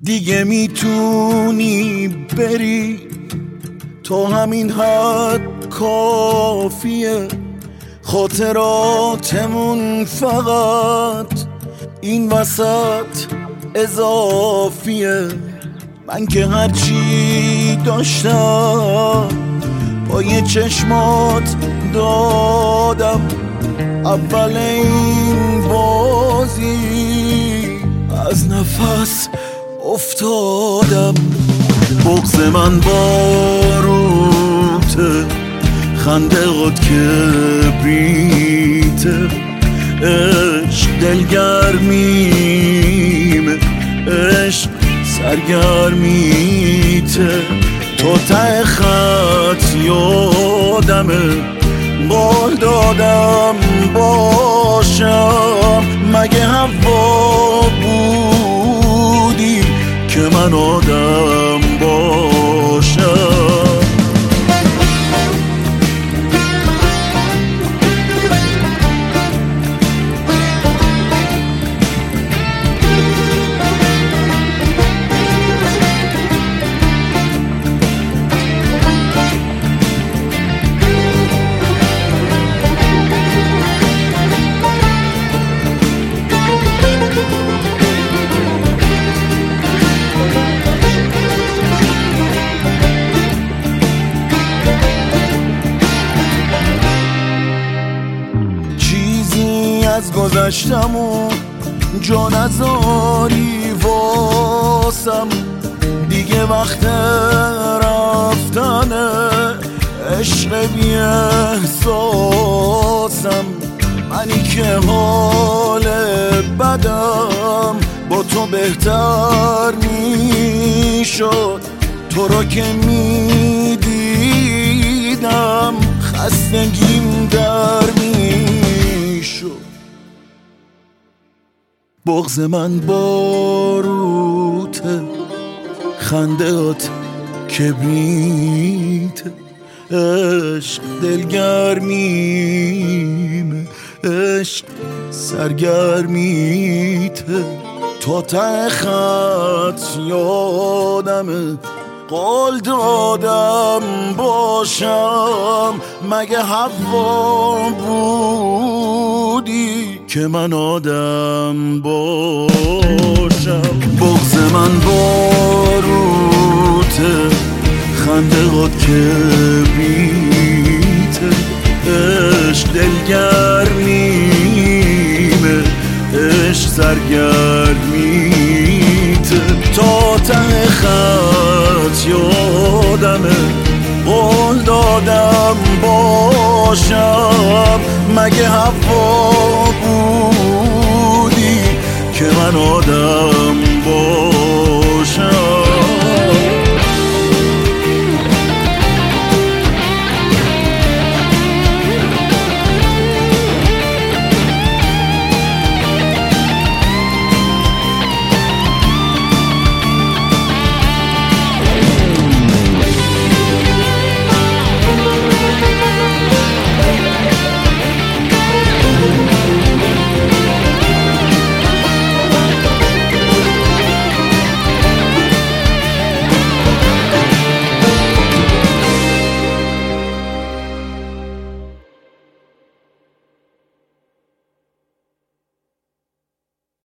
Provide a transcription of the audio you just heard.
دیگه میتونی بری، تو همین حد کافیه. خاطراتمون فقط این وسط اضافیه. من که هرچی داشتم با یه چشمات دادم، اول این بازی از نفس افتادم. بغض من باروته، خنده قد کبریته، عشق دلگرمیمه، عشق سرگرمیته. تو ته خط یادمه، قول دادم باشم. مگه هوا بودی که من آدم باشم؟ از گذشتمون جا نذاری واسم، دیگه وقت رفتنه، عشق بی احساسم. منی که حال بدم با تو بهتر میشد، تو رو که میدیدم خستگیم در میشد. بغض من باروته، خندهات کبریته، عشق دلگرمیمه، عشق سرگرمیته. تو ته خط یادمه، قول دادم باشم. مگه هوا بودی که من آدم باشم؟ بغض من باروته، خنده قد کبریته، عشق دلگرمیمه، عشق سرگرمیته. تا ته خط یادمه، قول دادم باشم. مگه هوا بودی که من آدم